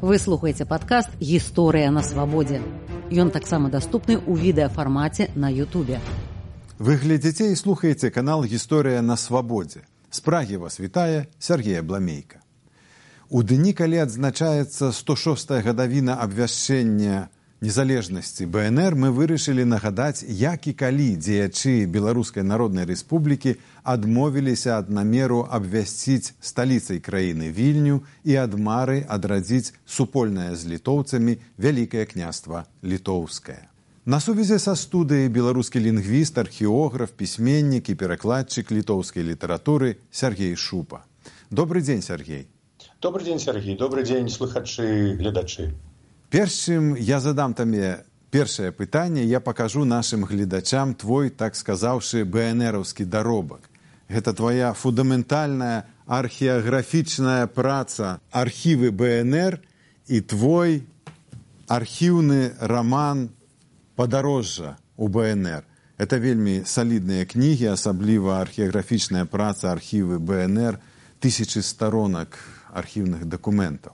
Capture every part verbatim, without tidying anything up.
Вы слухаеце падкаст «Гісторыя на свабодзе». Ён таксама даступны ў відэафармаце на Ютубе. Вы глядзіце і слухаеце канал «Гісторыя на свабодзе». З Прагі вас вітае Сергей Абламейка. У дні, калі адзначаецца сто шостая гадавіна абвяшчэння незалежнасці бэ эн эр, мы вырашылі нагадаць, як і калі дзеячы Беларускай Народнай Рэспублікі адмовіліся ад намеру абвясціць сталіцай краіны Вільню і ад мары адрадзіць супольнае з літоўцамі Вялікае княства Літоўскае. На сувязі са студыяй беларускі лінгвіст, археограф, пісьменнік і перакладчык літоўскай літаратуры Сергей Шупа. Добры дзень, Сергей. Добрый день, Сергей. Добрый день, слухачы, гледачы. Перш чым я задам табе першае пытанне, я пакажу нашым гледачам твой, так сказаўшы, бэ эн эраўскі даробак. Гэта твоя фундаментальная археаграфічная праца архівы бэ эн эр і твой архіўны раман «Падарожжа» у бэ эн эр. Это вельмі салідныя кнігі, асабліва археаграфічная праца архівы бэ эн эр, тысячы сторонак архіўных дакументаў.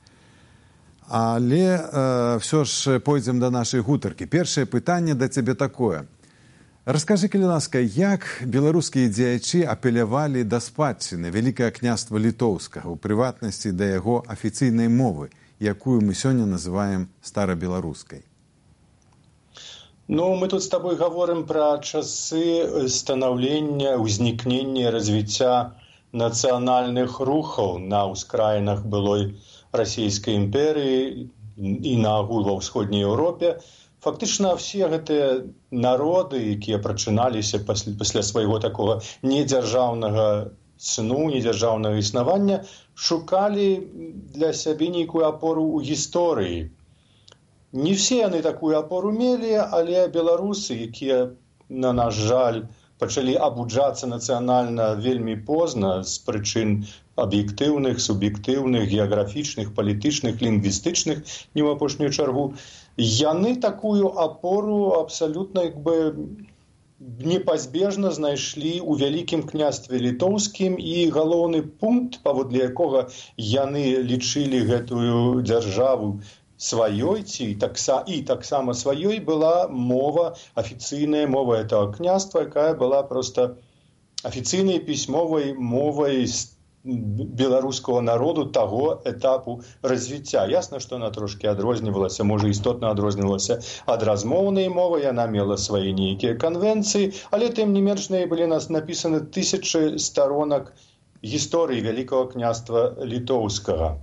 Але э, все ж пойдзем да нашай гутаркі. Першае пытанне да цябе такое. Раскажы, калі ласка, як беларускія дзеячы апелявалі да спадчыны Вялікае княства Літоўскага, у прыватнасці да яго афіцыйнай мовы, якую мы сёння называем старабеларускай? Ну, мы тут с тобой говорим про часы становлення, узнікнення, развіцця нацыянальных рухаў на ўскраінах былой Расійскай імперыі і на агул ва ўсходняй Еўропе. Фактычна все гэтыя народы, якія прачыналіся пасля, пасля свайго такога недзяржаўнага сну, недзяржаўнага існавання, шукалі для сябе нейкую апору ў гісторыі. Не все яны такую апору мелі, але беларусы, якія, на наш жаль, пачалі абуджацца нацыянальна вельмі позна з прычын аб'ектыўных, суб'ектыўных, геаграфічных, палітычных, лінгвістычных, не ў апошнюю чаргу. Яны такую апору абсалютна як бы непазбежна знайшлі ў Вялікім княстве Літоўскім, і галоўны пункт, паводле якога яны лічылі гэтую дзяржаву сваёй ці такса, і таксама сваёй, была мова, афіцыйная мова этого княства, якая была просто афіцыйнай пісьмовай мовай беларускага народу таго этапу развіцця. Ясна, што яна трошкі адрознівалася, можа, істотна адрознівалася ад размоўнай мовы, яна мела свае нейкія канвенцыі, але тым не менш на ёй былі нас напісаны тысячы сторонак гісторыі Вялікага княства Літоўскага.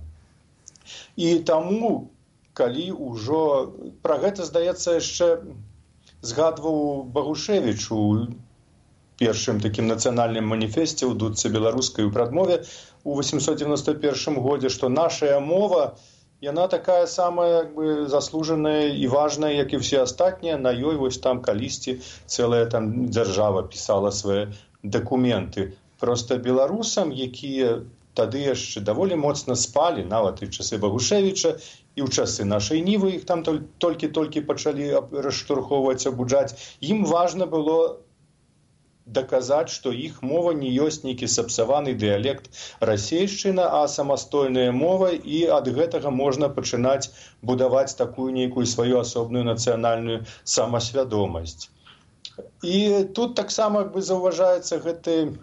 І таму, калі ўжо пра гэта, здаецца, яшчэ згадваў Багушевіч у першым такім нацыянальным маніфесце ў дудцы беларускай у прадмове у восемьсот девяносто первом годзе, што нашая мова, яна такая самая як бы заслужаная і важная, як і все астатнія, на ёй вось там калісьці цэлая там дзяржава пісала свае дакументы. Проста беларусам, якія тады яшчэ даволі моцна спалі, нават і ў часы Багушевіча, і ў часы нашай Нівы, іх там толькі-толькі пачалі раштурхоўваць, абуджаць, ім важна было даказаць, што іх мова не ёсць нейкі сапсаваны дыялект расейшчына, а самастойная мова, і ад гэтага можна пачынаць будаваць такую нейкую сваю асобную нацыянальную самасвядомасць. І тут таксама бы заўважаецца гэты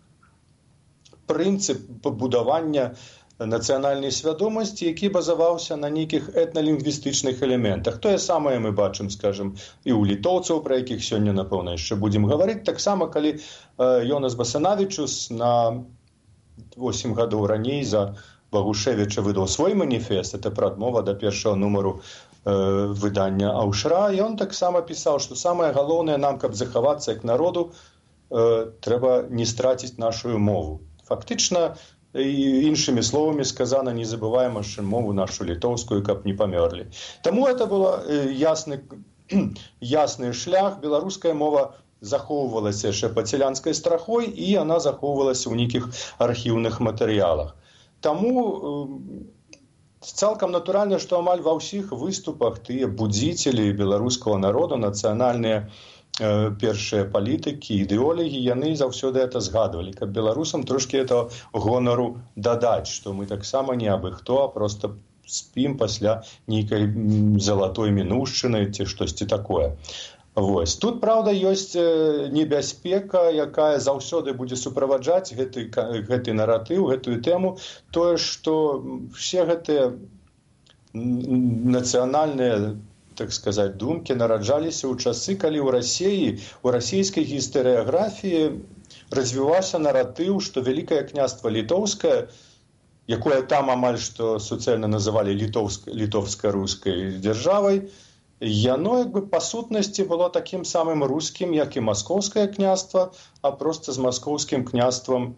прынцып будавання нацыянальнай свядомасці, які базаваўся на нейкіх этналінгвістычных элементах. Тое самае мы бачым, скажем, і ў літоўцаў, пра якіх сёння, напэўна, яшчэ будзем гаварыць. Таксама, калі Йонас Басанавічус на восемь гадоў раней за Багушевіча выдаў свой маніфест, это прадмова да першага нумару э, выдання Аўшра, і ён таксама пісаў, што самае галоўнае нам, каб захавацца як народу, э, трэба не страціць нашу мову. Фактычна, і іншымі словамі сказана, не забываем нашу мову, нашу літоўскую, каб не памёрлі. Таму это было ясны, ясны шлях. Беларуская мова захоўвалася яшчэ пад сялянскай страхой, і яна захоўвалася ў нейкіх архіўных матэрыялах. Таму цалкам натуральна, што амаль ва ўсіх выступах тыя будзіцелі беларускага народа, нацыянальныя першыя палітыкі, ідэолагі, яны заўсёды это згадвалі, каб беларусам трошкі этого гонару дадаць, што мы таксама не абы хто, а просто спім пасля нейкай залатой мінуўшчыны ці штосьці такое. Вось. Тут, праўда, ёсць небяспека, якая заўсёды будзе суправаджаць гэты, гэты наратыў, гэтую тэму, тое, што все гэтыя нацыянальныя, так сказаць, думкі нараджаліся ў часы, калі ў Расіі, у расійскай гістарыяграфіі развіваўся наратыў, што Вялікае княства Літоўскае, якое там амаль што суцэльна называлі літоўска-рускай дзяржавай, яно, як бы, па сутнасці было такім самым рускім, як і маскоўскае княства, а проста з маскоўскім княствам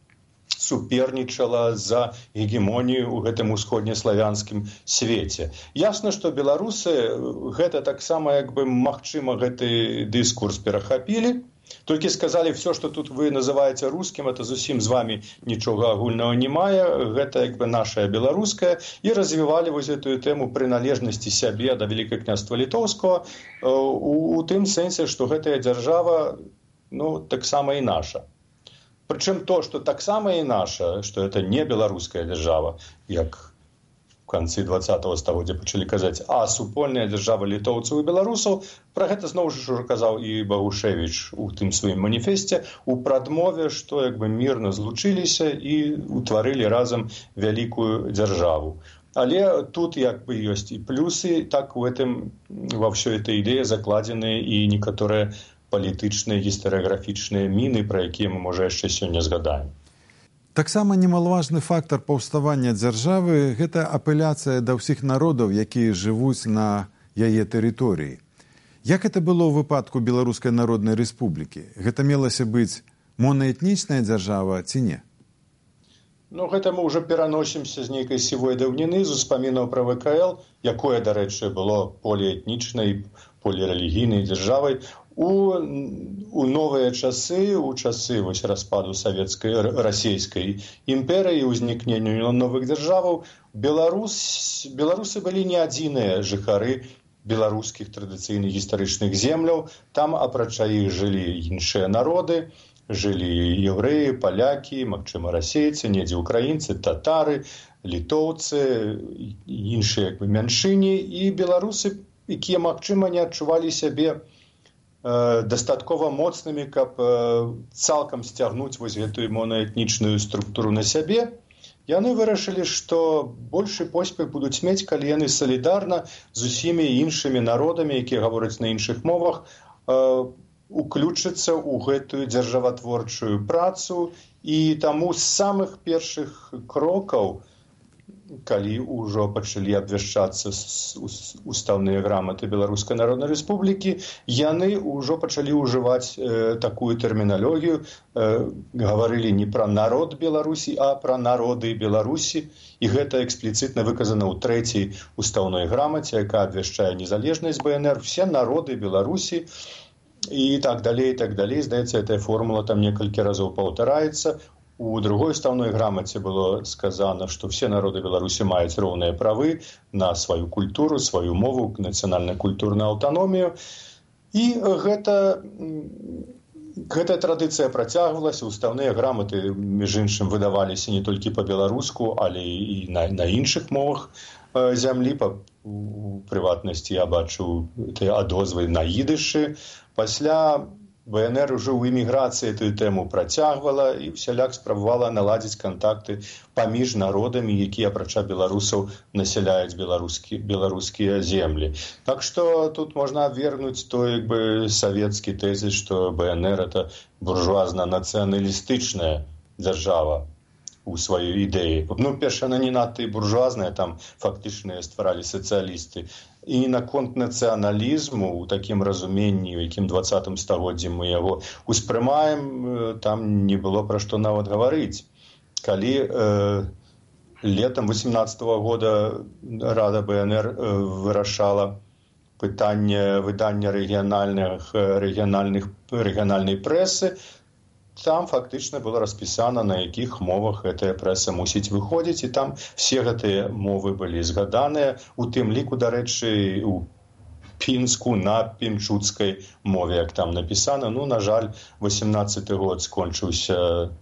супернічала за гегемонію ў гэтым усходнеславянскім свеце. Ясна, што беларусы гэта таксама, як бы, магчыма, гэты дыскурс перахапілі, толькі сказалі, все, што тут вы называеце рускім, это зусім з вами нічога агульнага не мае, гэта, як бы, нашае беларускае, і развівалі вось гэтую тэму прыналежнасці сябе да Вялікае княства Літоўскага у, у тым сэнсе, што гэтая дзяржава, ну, таксама і наша. Прычым то, што таксама і наша, што это не беларуская дзяржава, як в канцы двадцатага стагоддзя пачалі казаць, а супольная дзяржава літоўцаў і беларусаў, пра гэта зноў жа ўжо казаў і Багушевіч у тым сваім маніфесце, у прадмове, што, як бы, мірна злучыліся і утварылі разам вялікую дзяржаву. Але тут, як бы, ёсць і плюсы, так у гэтым, ва ўсёй этой ідэі закладзеныя і некаторыя палітычныя, гістарыяграфічныя міны, пра якія мы, можа, яшчэ сёння згадаем. Таксама немалаважны фактар паўставання дзяржавы – гэта апеляцыя да ўсіх народаў, якія жывуць на яе тэрыторыі. Як гэта было ў выпадку Беларускай Народнай Рэспублікі? Гэта мелася быць монаэтнічная дзяржава ці не? Ну, гэта мы ўжо пераносімся з нейкай сівой даўніны, з успамінаў пра вэ ка эл, якое, дарэчы, было поліэтнічнай, полірэлігійнай дзяржавай. У, у новыя часы, у часы вось распаду савецкай, расійскай імперыі, узнікнення новых дзяржаваў, Беларус, беларусы былі не адзіныя жыхары беларускіх традыцыйных гістарычных земляў. Там, апрача іх, жылі іншыя народы, жылі еўрэі, палякі, магчыма, расейцы, недзе украінцы, татары, літоўцы, іншыя, як бы, мяншыні, і беларусы, якія, магчыма, не адчувалі сябе дастаткова моцнымі, каб цалкам сцягнуць вось гэтую монаэтнічную структуру на сябе, яны вырашылі, што большы поспех будуць мець, калі яны салідарна з усімі іншымі народамі, якія гавораць на іншых мовах, уключацца ў гэтую дзяржаватворчую працу. І таму з самых першых крокаў, калі ўжо пачалі абвяшчацца устаўныя граматы Беларускай Народнай Рэспублікі, яны ўжо пачалі ўжываць э, такую тэрміналогію, э, гаварылі не пра народ Беларусі, а пра народы Беларусі, і гэта экспліцытна выказана ў трэцяй устаўной грамаце, якая абвяшчае незалежнасць бэ эн эр, все народы Беларусі, і так далей, і так далей. Здаецца, эта формула там некалькі разоў паўтараецца. У другой устаўной грамаце было сказано, што все народы Беларусі маюць роўныя правы на сваю культуру, сваю мову, нацыянальна-культурную аўтаномію. І гэта, гэтая традыцыя працягвалася. Устаўныя граматы, між іншым, выдаваліся не толькі па-беларуску, але і на, на іншых мовах зямлі. Па, у прыватнасці я бачу адозвы на ідышы. Пасля бэ эн эр ўжо ў эміграцыі эту тэму працягвала і ўсяляк спрабавала наладзіць кантакты паміж народамі, якія, апрача беларусаў, насяляюць беларускі, беларускія землі. Так што тут можна абвергнуць той, як бы, савецкі тэзіс, што бэ эн эр – это буржуазна-нацыяналістычная дзяржава у сваёй ідэі. Ну, перша, она не надта і буржуазная, там фактычна стваралі сацыялісты. І наконт нацыяналізму ў такім разуменні, у якім дваццатым стагоддзі мы яго успрымаем, там не было пра што нават гаварыць. Калі э, летам вісямнаццатага года Рада бэ эн эр э, вырашала пытанне выдання рэгіянальных, рэгіянальных, рэгіянальнай прэсы, там фактычна было распісана, на якіх мовах гэтая прэса мусіць выходзіць, і там все гэтыя мовы былі згаданыя, у тым ліку, дарэчы, у пінску на пінчуцкай мове, як там напісана. Ну, на жаль, вісямнаццаты год скончыўся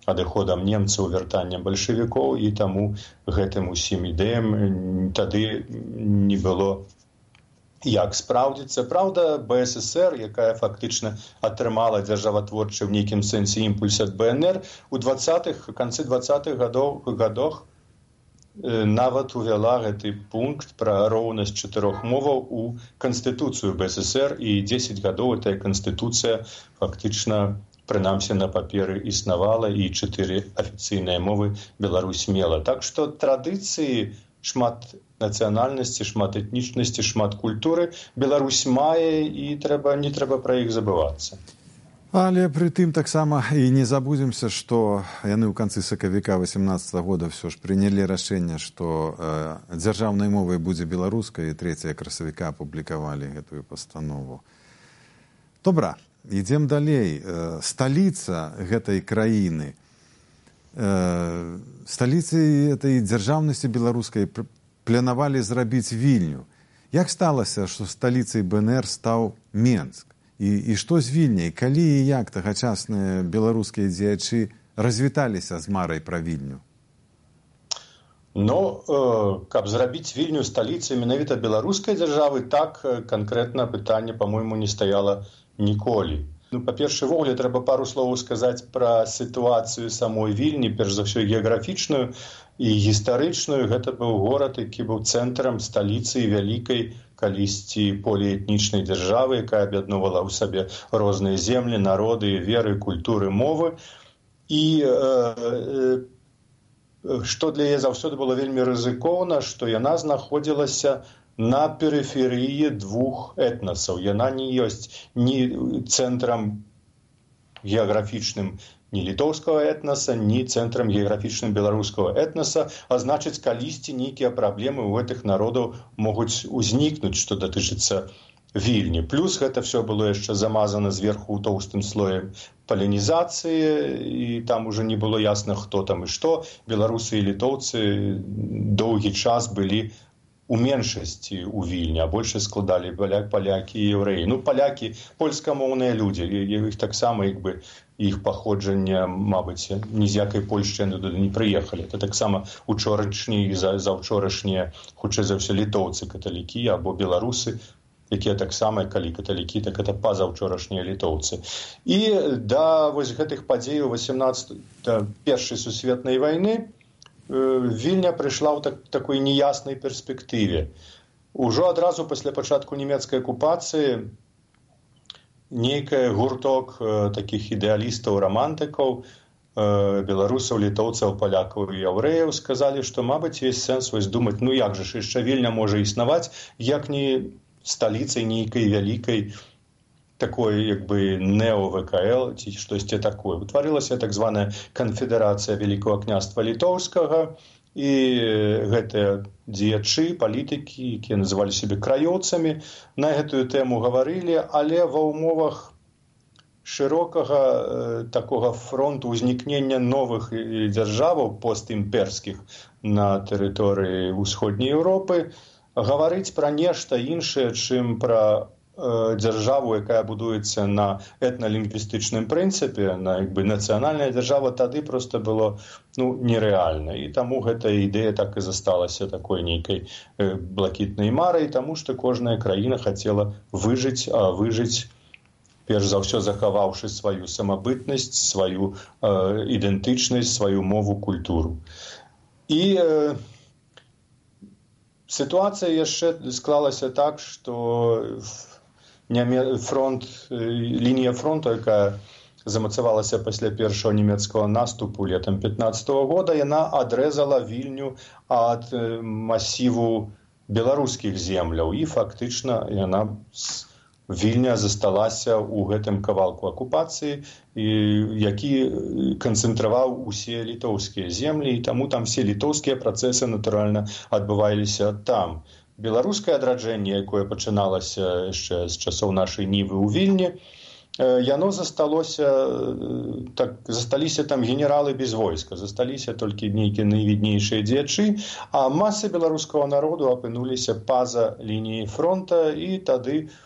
адыходам немцаў, вяртаннем бальшавікоў, і таму гэтым усім ідэям тады не было як спраўдзіцца. Праўда, БССР, якая фактычна атрымала дзяржаватворчы ў нейкім сэнсе імпульс ад БНР, у двадцатых, канцы двадцатых гадоў, гадах нават увяла гэты пункт пра роўнасць чатырох моваў у Канстытуцыю БССР, і дзесяць гадоў гэтая Канстытуцыя фактычна, прынамсі на паперы, існавала, і чатыры афіцыйныя мовы Беларусь мела. Так што традыцыі, шмат нацыянальнасці, шмат этнічнасці, шмат культуры Беларусь мае, і трэба, не трэба пра іх забывацца. Але пры тым таксама і не забудземся, што яны ў канцы сакавіка восемнадцатага года ўсё ж прынялі рашэнне, што э, дзяржаўнай мовай будзе беларуская, і трэцяга красавіка апублікавалі гэтую пастанову. Добра, ідзем далей. Э, сталіца гэтай краіны, э, сталіцай этой дзяржаўнасці беларускай планавалі зрабіць Вільню. Як сталася, што сталіцай БНР стаў Менск? І, і што з Вільняй? Калі і як тагачасныя беларускія дзеячы развіталіся з марай пра Вільню? Ну, э, каб зрабіць Вільню сталіцай менавіта беларускай дзяржавы, так канкрэтна пытанне, па-мойму, не стаяла ніколі. Ну, па-першы, ввогуле трэба пару словаў сказаць пра сітуацыю самой Вільні, перш за ўсё геаграфічную і гістарычную. Гэта быў горад, які быў цэнтрам сталіцы вялікай калісьці поліэтнічнай дзяржавы, якая аб'ядноўвала ў сабе розныя землі, народы, веры, культуры, мовы. І э, э, што для яе заўсёды было вельмі рызыкоўна, што яна знаходзілася на перыферыі двух этнасаў. Яна не ёсць ні цэнтрам геаграфічным ні літоўскага этнаса, ні цэнтрам геаграфічным беларускага этнаса, а значыць, калісьці нейкія праблемы ў гэтых народаў могуць узнікнуць, што датычыцца Вільні. Плюс гэта все было яшчэ замазана зверху тоўстым слоем палінізацыі, і там уже не было ясна, хто там і што. Беларусы і літоўцы доўгі час былі у меншасці ў Вільні, а больше складалі палякі і еўрэі. Ну, палякі, польскамоўныя людзі, іх таксама, як бы, іх паходжання, мабыць, ні з якай Польшчы яны туды не прыехалі. Это таксама учорашнія і заўчорашнія, хутчэй за ўсё, літоўцы каталікі або беларусы, якія таксама, калі каталікі, так это пазаўчорашнія літоўцы. І да вось гэтых падзеяў восемнадцатай першай сусветнай вайны Вільня прыйшла ў так, такой неяснай перспектыве. Ужо адразу пасля пачатку нямецкай акупацыі нейкі гурток э, такіх ідэалістаў, рамантыкаў, э, беларусаў, літоўцаў, палякаў і яўрэяў сказалі, што, мабыць, ёсць сэнс вось думаць, ну як жа ж яшчэ Вільня можа існаваць, як не сталіцай нейкай вялікай такой, як бы, нео-вэ ка эл, ці штосьці такое. Утварылася так званая канфедэрацыя Вялікага княства Літоўскага, і гэтыя дзеячы, палітыкі, якія называлі сябе краёўцамі, на гэтую тэму гаварылі, але ва ўмовах шырокага э, такога фронту узнікнення новых дзяржаваў постімперскіх на тэрыторыі ўсходняй Еўропы гаварыць пра нешта іншае, чым пра дзяржаву, якая будуецца на этналінгвістычным прынцыпе, на, як бы, нацыянальная дзяржава, тады проста было, ну, нерэальна. І таму гэта ідэя так і засталася такой нейкай э, блакітнай марай, таму што кожная краіна хацела выжыць, а выжыць, перш за ўсё, захаваўшы сваю самабытнасць, сваю э, ідэнтычнасць, сваю мову, культуру. І э, сітуацыя яшчэ склалася так, што фронт, лінія фронту, якая замацавалася пасля першага нямецкага наступу летам пятнаццатага года, яна адрэзала Вільню ад масіву беларускіх земляў, і фактычна яна, Вільня, засталася ў гэтым кавалку акупацыі, які канцэнтраваў усе літоўскія землі, і таму там все літоўскія працэсы, натуральна, адбываліся там. Беларускае адраджэнне, якое пачыналася яшчэ з часоў нашай нівы ў Вільні, яно засталося, так, засталіся там генералы без войска, засталіся толькі нейкія найвіднейшыя дзеячы, а масы беларускага народу апынуліся па-за лініяй фронта, і тады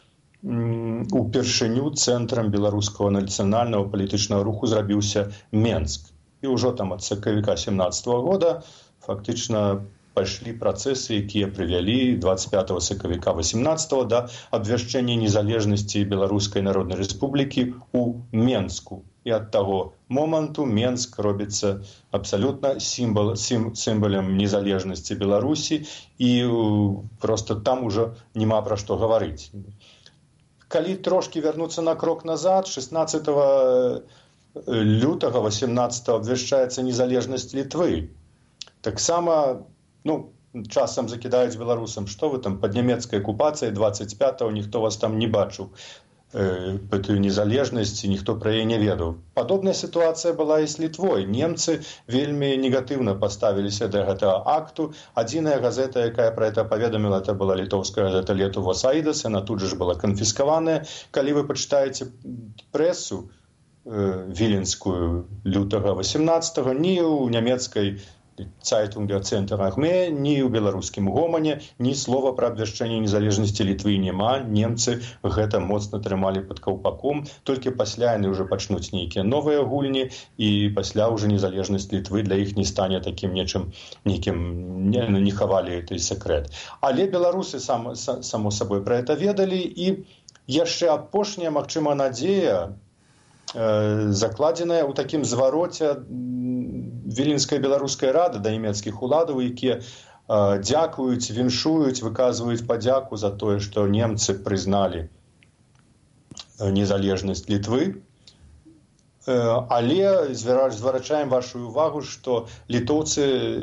упершыню цэнтрам беларускага нацыянальнага палітычнага руху зрабіўся Менск. І ўжо там ад сакавіка семнаццатага года фактычна пайшлі працэсы, якія прывялі двадцать пятого сакавіка восемнадцатого да абвяшчэння незалежнасці Беларускай Народнай Рэспублікі ў Менску. І ад таго моманту Менск робіцца абсалютна сімвал, сім, сімвалам незалежнасці Беларусі, і просто там ужо няма пра што гаварыць. Калі трошкі вярнуцца на крок назад, шестнадцатого лютага восемнадцатого абвяшчаецца незалежнасць Літвы. Таксама, ну, часам закідаюць беларусам, што вы там пад нямецкай акупацыяй двадцать пятого, ніхто вас там не бачыў. Э, гэтую незалежнасць, ніхто пра яе не ведаў. Падобная сітуацыя была і з Літвой. Немцы вельмі негатыўна паставіліся да гэтага акту. Адзіная газета, якая пра гэта паведаміла, это была літоўская газета Lietuvos Aidas, яна тут же ж была канфіскаваная. Калі вы пачытаеце прэсу э, віленскую лютага восемнадцатого, ні ў нямецкай Zeitung der Zehnten Armee, ні ў беларускім гомане, ні слова пра абвяшчэнне незалежнасці Літвы няма. Немцы гэта моцна трымалі пад каўпаком. Толькі пасля яны ўжо пачнуць нейкія новыя гульні, і пасля ўжо незалежнасць Літвы для іх не стане такім нечым, нейкім, не, не хавалі гэты сакрэт. Але беларусы сам, само сабой пра гэта ведалі, і яшчэ апошняя, магчыма, надзея э, закладзеная ў такім звароце Віленская беларуская рада да нямецкіх уладаў, якія э, дзякуюць, віншуюць, выказваюць падзяку за тое, што немцы прызналі незалежнасць Літвы. Э, але зварачаем вашу увагу, што літоўцы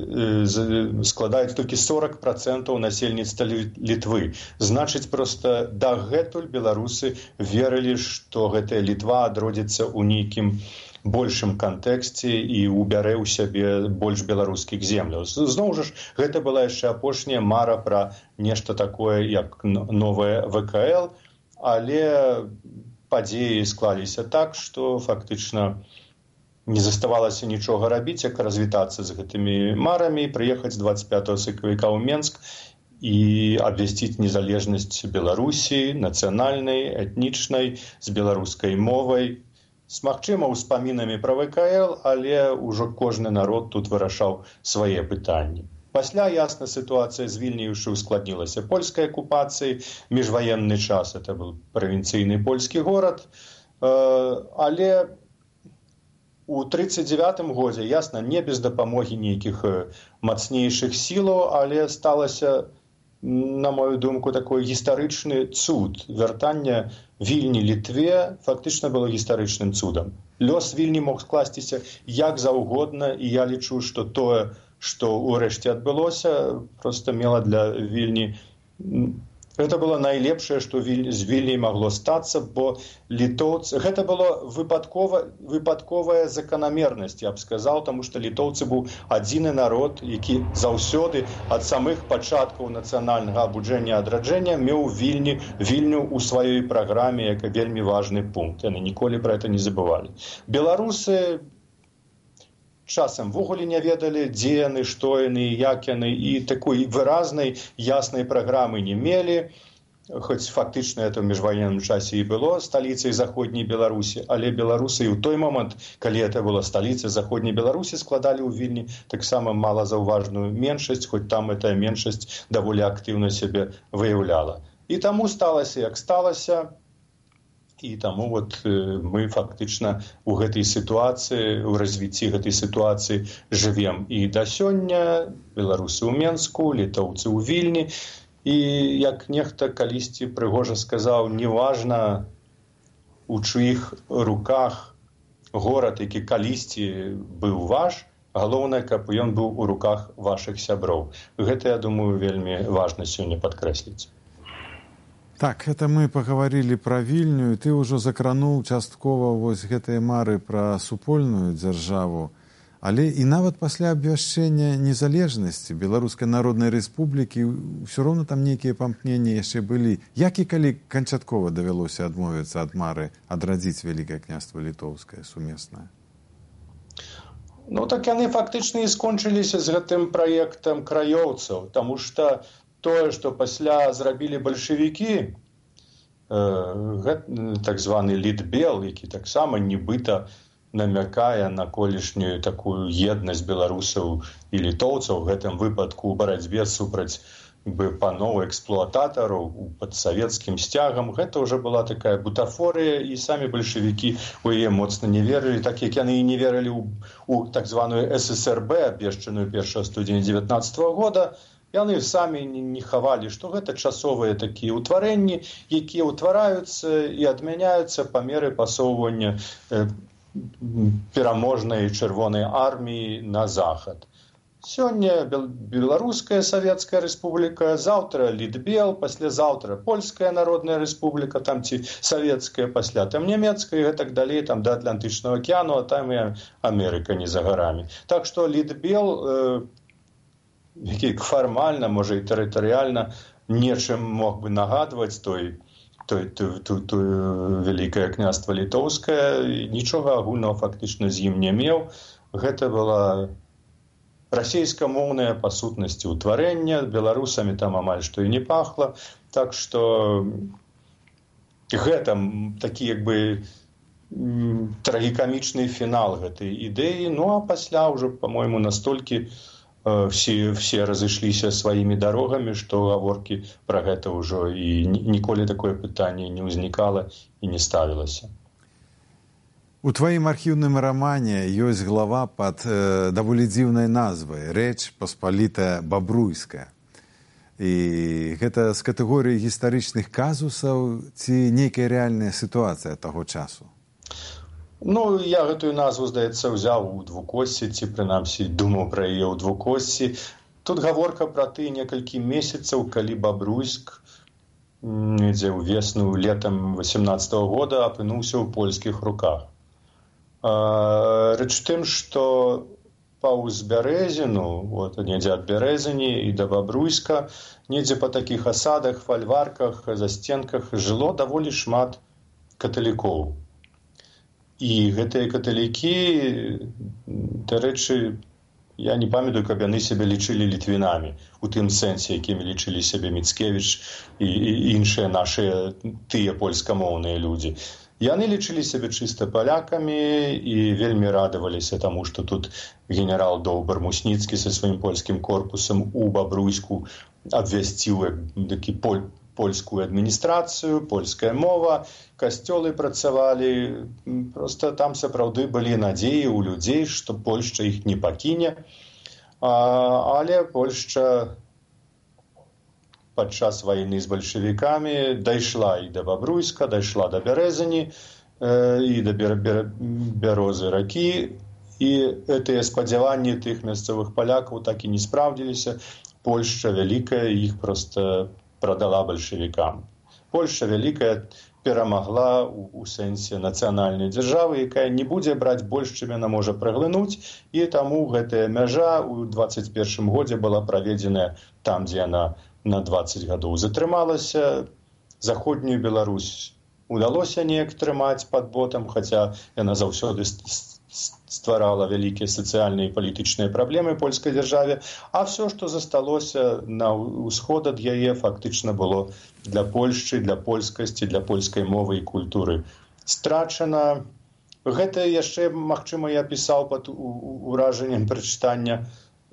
э, складаюць толькі сорок процентаў насельніцтва Літвы. Значыць, проста дагэтуль беларусы верылі, што гэтая Літва адродзіцца ў нейкім большым кантэксце і убярэ ў сябе больш беларускіх земляў. Зноў жа ж, гэта была яшчэ апошняя мара пра нешта такое, як новае вэ ка эл, але падзеі склаліся так, што фактычна не заставалася нічога рабіць, як развітацца з гэтымі марамі, прыехаць двадцать пятого сакавіка ў Менск і абвясціць незалежнасць Беларусі, нацыянальнай, этнічнай, з беларускай мовай, з, магчыма, успамінамі пра вэ ка эл, але ўжо кожны народ тут вырашаў свае пытанні. Пасля, ясна, сітуацыя з Вільняюшы ускладнілася польскай акупацыяй, міжваенны час, это быў правінцыйны польскі горад, але у тридцать девятым годзе, ясна, не без дапамогі нейкіх мацнейшых сілаў, але сталася, на мою думку, такой гістарычны цуд. Вяртанне Вільні Літве фактычна было гістарычным цудам. Лёс Вільні мог скласціся як заўгодна, і я лічу, што тое, што ўрэшце адбылося, проста мела для Вільні... Гэта было найлепшае, што з Вільняй магло стацца, бо літоўцы... Гэта было выпадкова, выпадковая заканамернасць, я б сказаў, таму што літоўцы быў адзіны народ, які заўсёды ад самых пачаткаў нацыянальнага абуджэння адраджэння меў Вільні, Вільню ў сваёй праграме як вельмі важны пункт. Яны ніколі пра гэта не забывалі. Беларусы часам ввогуле не ведалі, дзе яны, што яны, як яны, і такой выразнай, яснай праграмы не мелі, хоць фактычна это ў міжваенным часе і было сталіцай заходняй Беларусі, але беларусы і ў той момант, калі это была сталіца заходняй Беларусі, складалі ў Вільні таксама малазаўважную меншасць, хоць там эта меншасць даволі актыўна сябе выяўляла. І таму сталася, як сталася, і таму вот мы фактычна ў гэтай сітуацыі, у развіцці гэтай сітуацыі жывем і да сёння, беларусы ў Менску, літоўцы ў Вільні, і як нехта калісьці прыгожа сказаў, неважна у чыіх руках горад, які калісьці быў ваш, галоўнае, каб ён быў у руках вашых сяброў. Гэта, я думаю, вельмі важна сёння падкрэсліць. Так, это мы паговорили про Вільню, і ты ўжо закрануў часткова вось гэтыя мары пра супольную дзяржаву. Але і нават пасля абвяшчэння незалежнасці Беларускай Народнай Рэспублікі ўсё роўна там нейкія памкненні яшчэ былі. Як і калі канчаткова давялося адмовіцца ад мары адрадзіць Вялікае княства Літоўскае сумеснае? Ну так яны фактычна і скончыліся з гэтым праектам краёўцаў, таму што тое, што пасля зрабілі бальшавікі, э, так званы Літбел, які таксама нібыта намякае на колішнюю такую еднасць беларусаў і літоўцаў, у гэтым выпадку ў барацьбе супраць бы паноў эксплуататараў пад савецкім сцягам. Гэта ўжо была такая бутафорыя, і самі бальшавікі у яе моцна не верылі, так як яны і не верылі ў, у так званую эс эс эр бэ, абвешчаную першага студзеня дзевятнаццатага года. Яны самі не хавалі, што гэта часовыя такія ўтварэнні, якія ўтвараюцца і адмяняюцца па меры пасоўвання э, пераможнай чырвонай арміі на захад. Сёння Беларуская Савецкая Рэспубліка, заўтра Літбел, паслязаўтра Польская Народная Рэспубліка, там ці савецкая, пасля там нямецкая і гэтак далей, там да Атлантычнага акіяну, а там і Амерыка не за гарамі. Так што Літбел, э, які фармальна, можа і тэрытарыяльна, нечым мог бы нагадваць той, той, той, той, той Вялікае княства Літоўскае, нічога агульнага фактычна з ім не меў. Гэта была расійскамоўнае па сутнасці ўтварэння, беларусамі там амаль што і не пахла, так што гэта такі як бы трагікамічны фінал гэтай ідэі. Ну а пасля ўжо, па-мойму, настолькі все, все разышліся сваімі дарогамі, што гаворкі пра гэта ўжо і ніколі такое пытанне не ўзнікала і не ставілася. У тваім архіўным рамане ёсць глава пад э, даволі дзіўнай назвай «Рэч Паспалітая Бабруйская». І гэта з катэгорыі гістарычных казусаў ці нейкая рэальная сітуацыя таго часу? Ну, я гэтую назву, здаецца, ўзяў у двукоссі, ці прынамсі думаў пра яе ў двукоссі. Тут гаворка пра тыя некалькі месяцаў, калі Бабруйск недзе ў весну, летам васямнаццатага года апынуўся ў польскіх руках. Рэч у тым, што паўз Бярэзіну, вот, недзе ад Бярэзіні і да Бабруйска, недзе па такіх асадах, фальварках, засценках жыло даволі шмат каталікоў. І гэтыя каталікі, дарэчы, я не памятаю, каб яны сябе лічылі літвінамі, у тым сэнсе, якімі лічылі сябе Міцкевіч і, і іншыя нашыя тыя польскамоўныя людзі. Яны лічылі сябе чыста палякамі і вельмі радаваліся таму, што тут генерал Доўбар Мусніцкі са сваім польскім корпусам у Бабруйску абвясціў такі поль, польскую адміністрацыю, польская мова, касцёлы працавалі. Проста там сапраўды былі надзеі ў людзей, што Польшча іх не пакіне. А, але Польшча падчас вайны з бальшавікамі дайшла і да Бабруйска, дайшла да Бярэзіні, э, і да Бер, Бер, Бярозы ракі. І гэтыя спадзяванні тых мясцовых палякаў так і не спраўдзіліся. Польшча вялікая іх проста прадала бальшавікам. Польшча вялікая перамагла у, у сэнсе нацыянальнай дзяржавы, якая не будзе браць больш, чым яна можа праглынуць, і таму гэтая мяжа ў дваццаць першым годзе была праведзеная там, дзе яна на дваццаць гадоў затрымалася. Заходнюю Беларусь удалося неяк трымаць пад ботам, хаця яна заўсёды стварала вялікія сацыяльныя і палітычныя праблемы польскай дзяржаве, а все, што засталося на ўсход ад яе, фактычна было для Польшчы, для польскасці, для польскай мовы і культуры страчана. Гэта яшчэ, магчыма, я пісаў пад уражаннем прачытання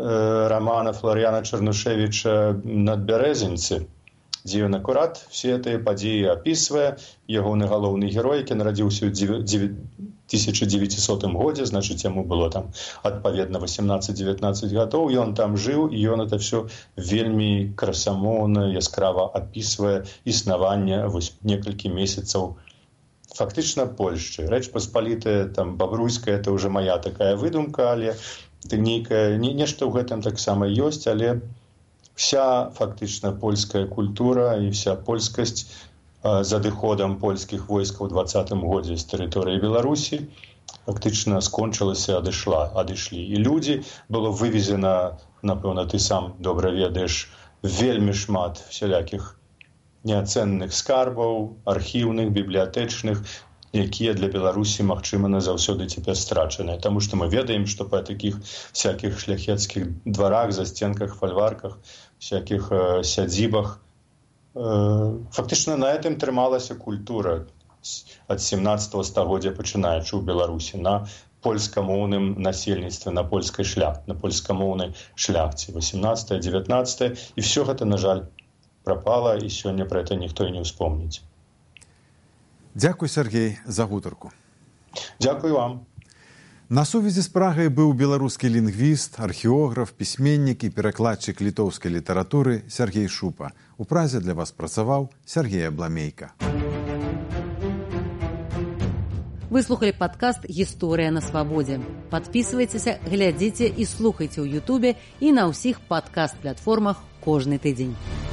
романа Флоріяна Чарнушевіча «Надбярэзінцы», дзе ён акурат все гэтыя падзеі апісвае. Ягоны галоўны герой, які нарадзіўся ў тысяча дзевяцісотым годзе, значыць, яму было там адпаведна васямнаццаць-дзевятнаццаць гадоў, ён там жыў, і ён это все вельмі красамоўна, яскрава апісвае існаванне вось некалькі месяцаў фактычна Польшчы. Рэч Паспалітая, там, Бабруйская, это уже моя такая выдумка, але нейкае, не, нешта ў гэтым таксама ёсць, але вся фактычна польская культура і вся польскасць э, з адыходам польскіх войскаў у дваццатым годзе з тэрыторыі Беларусі фактычна скончылася, адышла, адышлі. І людзі, было вывезена, напэўна, ты сам добра ведаеш, вельмі шмат всялякіх неацэнных скарбаў, архіўных, бібліятэчных, якія для Беларусі, магчыма, назаўсёды цяпер страчаныя. Таму што мы ведаем, што па такіх всякіх шляхецкіх дварах, засценках, фальварках, всякіх э, сядзібах э, фактычна на гэтым трымалася культура ад сямнаццатага стагоддзя пачынаючы ў Беларусі, на польскамоўным насельніцтве, на польскай шлях, на польскамоўнай шляхце восемнадцатае дзевятнаццатае, і все гэта, на жаль, прапала, і сёння пра гэта ніхто і не ўспомніць. Дзякуй, Сергей, за гутарку. Дзякуй вам. На сувязі з Прагай быў беларускі лінгвіст, археограф, пісьменнік і перакладчык літоўскай літаратуры Сергей Шупа. У Празе для вас працаваў Сергей Абламейка. Вы слухали падкаст «Гісторыя на свабодзе». Падпісвайцеся, глядзіце і слухайце ў Ютубе і на ўсіх падкаст-платформах кожны тыдзень.